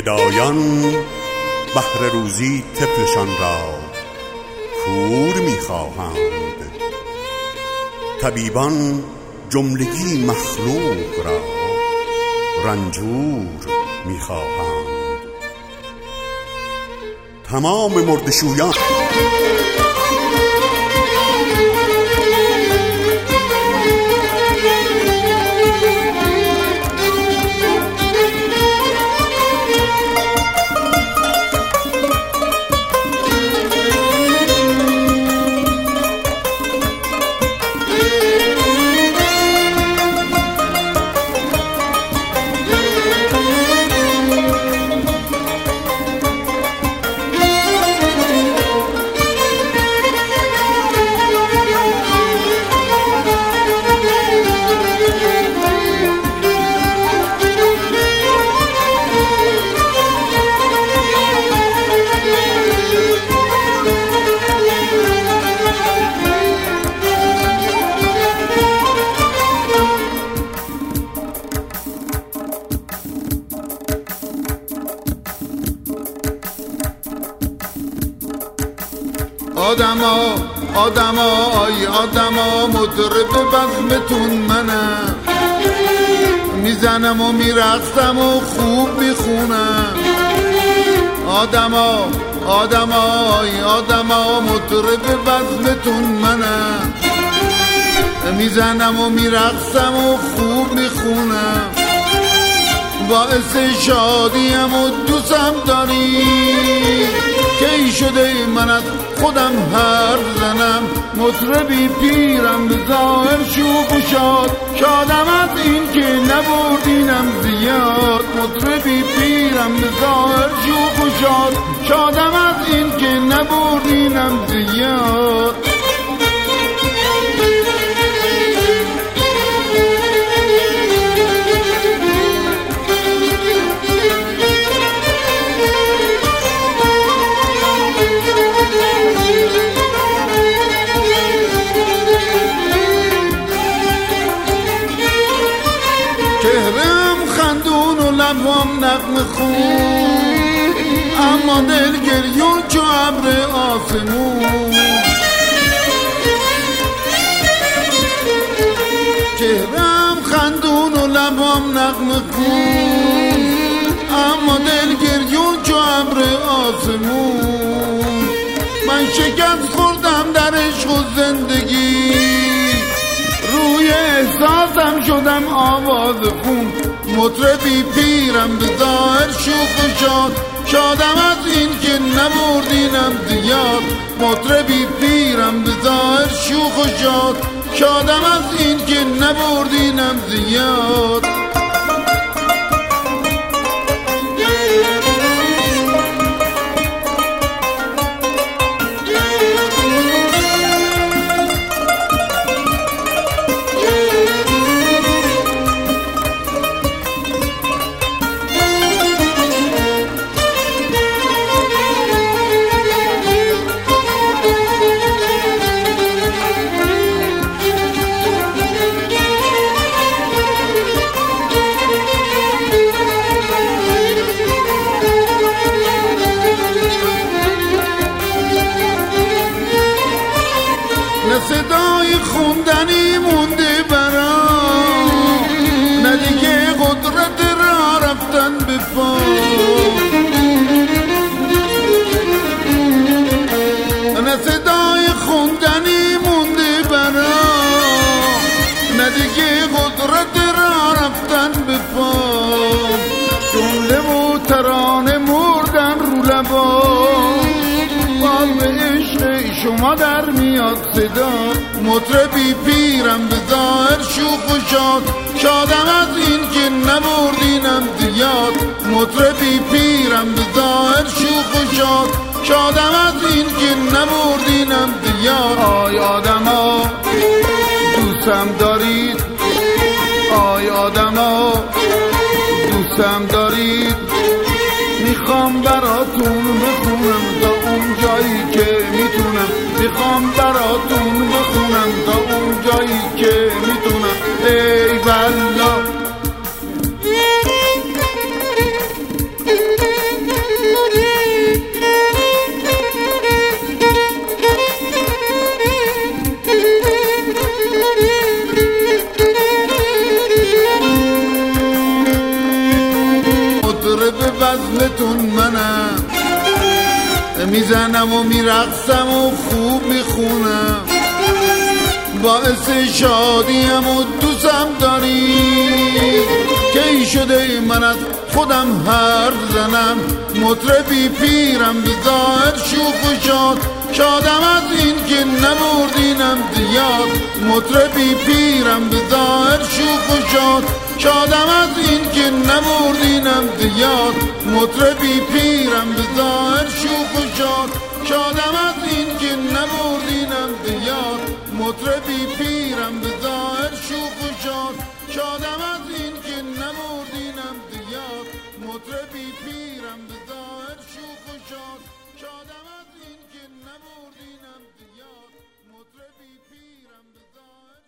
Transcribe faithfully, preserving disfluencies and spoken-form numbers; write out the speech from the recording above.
گدایان بهر روزی طفلشان را کور می‌خواهند، طبیبان جملگی مخلوق را رنجور می‌خواهند. تمام مردشویان آدما آدما آی آدما مطرب بزمتون منم، میزنم و میرقصم و خوب میخونم. آدما آدما آی آدما مطرب بزمتون منم، میزنم و میرقصم و خوب میخونم. باعث شادیم و دوستم داری که ای شده من از خودم حرف زنم. مطربی پیرم به ظاهر شوخ و شاد، شادم از این که نبردینم زیاد. مطربی پیرم به ظاهر شوخ و شاد، شادم از این که نبردینم زیاد. چهرم خندون و لبم نغمه خون، اما دل گریون چو ابر آسمون. چهرم خندون و لبم نغمه خون، اما دل گریون چو ابر آسمون. من شکست خوردم در عشق و زندگی، روی احساسم شدم آواز خون. مطربی پیرم به ظاهر شوخ و شاد، شادم از این که نبردینم زیاد. مطربی پیرم به ظاهر شوخ و شاد، شادم از این که نبردینم زیاد. صدای خوندنی مونده برام، نه دیگه قدرت را رفتن به پا. نه صدای خوندنی مونده برام، نه دیگه قدرت را رفتن به پا. جمله و ترانه مردن رو لبام، باز به عشق شما در میاد صدا. مطربی پیرم به ظاهر شوخ و شاد، شادم از این که نبردینم زیاد. مطربی پیرم به ظاهر شوخ و شاد، شادم از این که نبردینم زیاد. آی آدما دوستم دارید، آی آدما دوستم دارید. میخوام براتون بخونم تا اون جایی که میتونم، میخوام براتون بخونم تا اون جایی که میتونم. ای والله میزنم و میرقصم و خوب میخونم، باعث شادیم و دوستم داری. کی شده من از خودم حرف زنم، مطربی پیرم بی ظاهر شوخ و شاد، شادم از این که نبردینم زیاد. مطربی پیرم بی ظاهر شوخ و شاد، شادم از این که نبردینم زیاد. مطربی پیرم بی ظاهر شوخ و شاد، شادم از این که نبردینم زیاد. مطربی پیرم بی ظاهر شوخ و شاد، شادم از این که نبردینم زیاد. مطربی پیرم بی ظاهر شوخ و شاد، شادم از این که نبردینم زیاد. مطربی پیرم بی ظاهر